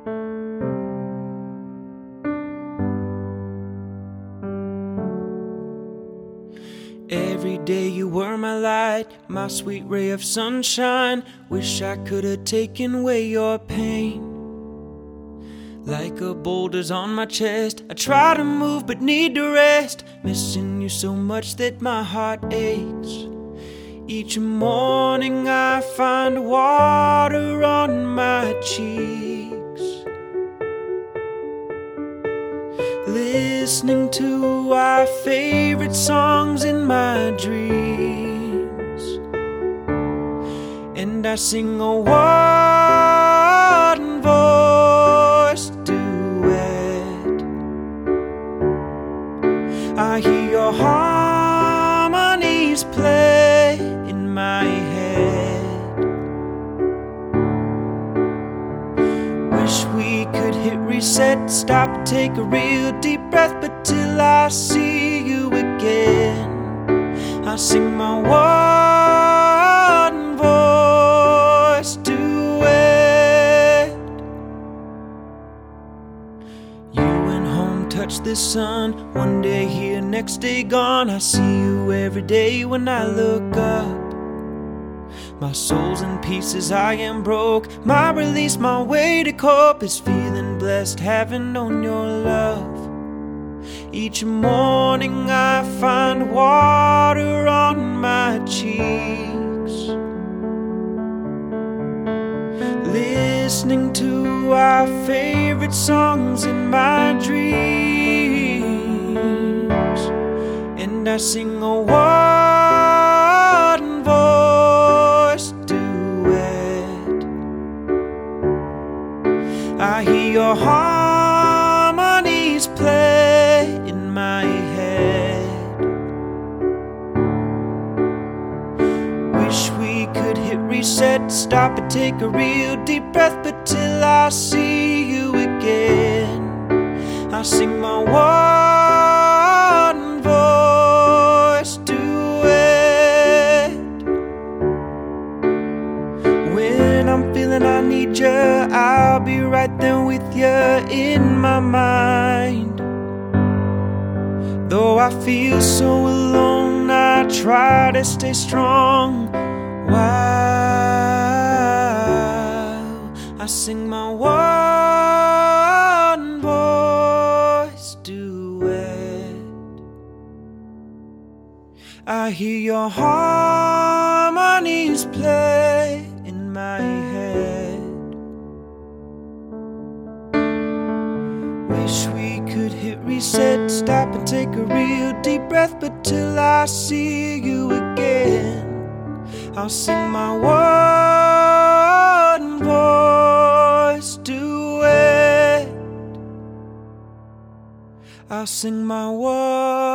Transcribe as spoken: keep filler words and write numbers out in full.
Every day you were my light, my sweet ray of sunshine. Wish I could have taken away your pain. Like a boulder's on my chest, I try to move but need to rest. Missing you so much that my heart aches. Each morning I find water on my cheeks, listening to our favorite songs in my dreams. And I sing a one voice duet. I hear your harmonies play in my head. Wish we could hit reset, stop, take a real deep breath. But till I see you again, I sing my one voice duet. You went home, touched the sun, one day here, next day gone. I see you every day when I look up. My soul's in pieces, I am broke. My release, my way to cope is feeling blessed, having known your love. Each morning I find water on my cheeks, listening to our favorite songs in my dreams. And I sing a one voice duet. I hear your harmonies play in my head. Wish we could hit reset, stop and take a real deep breath. But till I see you again, I sing my one voice duet. When I'm feeling I need you, I'll be right there with you in my mind. Though I feel so alone, I try to stay strong while I sing my one voice duet. I hear your harmonies play in my head. Wish we could hit reset, stop and take a real deep breath. But till I see you again, I'll sing my one voice duet. I'll sing my one